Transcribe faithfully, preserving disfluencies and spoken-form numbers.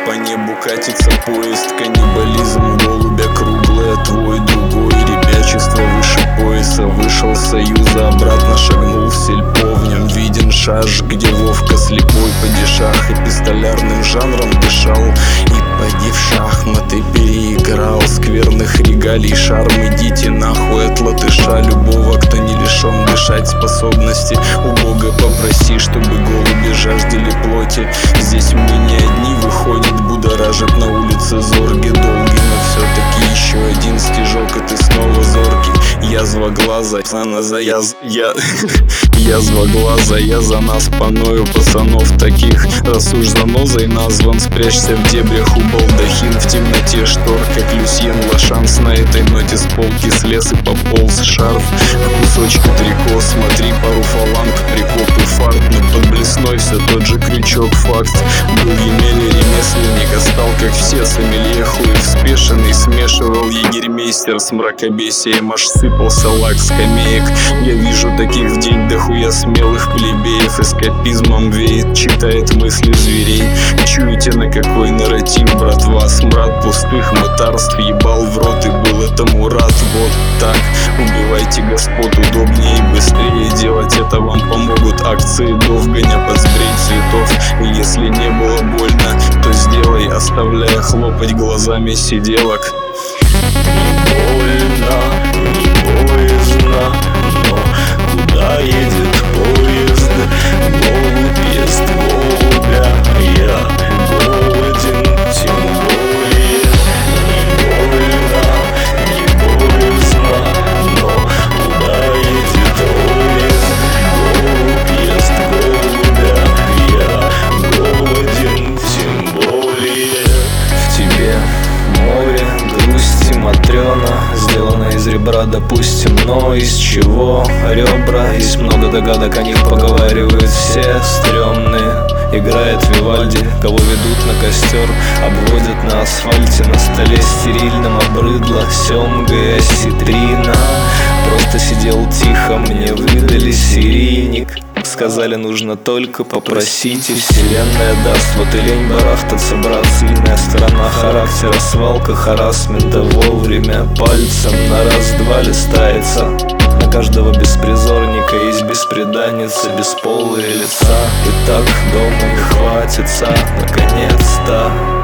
по небу катится поезд. Каннибализм голубя круглая, твой другой. Ребячество выше пояса, вышел с союза, обратно шагнул в сельпо. В нем виден шаж, где Вовка слепой падишах эпистолярным жанром дышал. И поди в шахматы переиграл скверных регалий шарм. Идите нахуй от латыша любого, кто не лишен дышать способности. У Бога попроси, чтобы голуби жаждали плоти. Здесь мы не одни, выходит, будоражит на улице зорги долгий. Но все-таки еще один стежок, и ты снова зоркий. Язва глаза, она за яз... Я... Язва глаза, я за нас поною пацанов таких. Раз уж занозой назван, спрячься в дебрях у балдахин. В темноте штор, как Люсьен Лошанс. На этой ноте с полки слез и пополз шарф в кусочки трико. Смотри, пару фаланг, прикоп и фарт. Но под блесной все тот же крючок. Факт, был Емеля ремесленник, а стал как все сомелье хуев спешенный. Смешивал егермейстер с мракобесием, аж сыпался лак скамеек. Я вижу таких в день дохуя смелых плебеев. Эскапизмом веет, читает мысли зверей. Чуете, на какой нарратив, братва? Смрад пустых мытарств ебал в рот и был этому рад. Вот так, убивайте господ, удобнее и быстрее делать это вам помогут акции Довганя под спрей цветов. И если не было больно, то сделай, оставляя хлопать глазами сиделок. Не больно, не боязно, но куда едет поезд? Голубь ест голубя, я голоден, тем более. Не больно, не боязно, но куда едет поезд? Голубь ест голубя, я голоден, тем более. В тебе море грусти матрёна, сделано из ребра, допустим, но из чего? Ребра, есть много догадок, о них поговаривают все стрёмные. Играет Вивальди, кого ведут на костер, обводят на асфальте, на столе стерильном обрыдла семга и осетрина. Просто сидел тихо, мне выдали серийник. Сказали, нужно только попросить, и вселенная даст. Вот и лень барахтаться, брат, сильная сторона характера. Свалка харассмента вовремя пальцем на раз-два листается. На каждого беспризорника есть бесприданница, бесполые лица. И так дома не хватится, наконец-то.